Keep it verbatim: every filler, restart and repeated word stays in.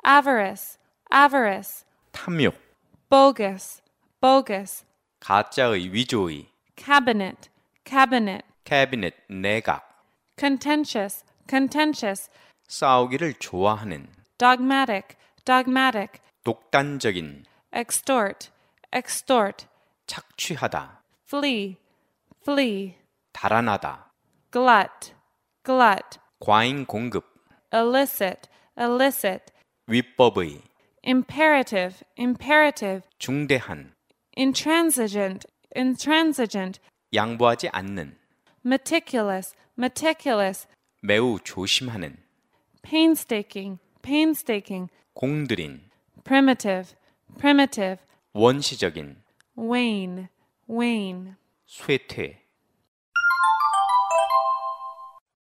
avarice, avarice, 탐욕, bogus, bogus, 가짜의, 위조의, cabinet, cabinet, 캐비넷, 내각, contentious, contentious, 싸우기를 좋아하는, dogmatic, dogmatic, 독단적인, extort, extort, 착취하다, flee, flee, 달아나다, glut, glut, 과잉 공급, illicit, illicit, 위법의, imperative, imperative, 중대한, intransigent, intransigent, 양보하지 않는, meticulous, meticulous, 매우 조심하는, painstaking, painstaking, 공들인, primitive, primitive, 원시적인, wane, wane, 쇠퇴,